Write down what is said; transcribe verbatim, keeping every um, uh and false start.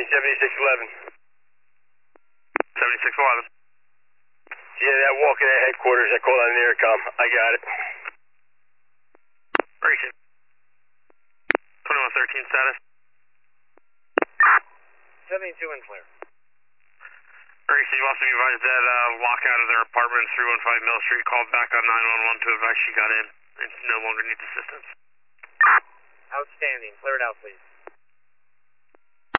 County, seventy-six eleven. seventy-six eleven. Yeah, that walking at headquarters, I called on the intercom. I got it. Appreciate it. twenty-one thirteen status. seventy-two and clear. Gracie, you also be advised that uh, lockout of their apartment, three one five Mill Street, called back on nine one one to advise she got in and no longer needs assistance. Outstanding. Clear it out, please.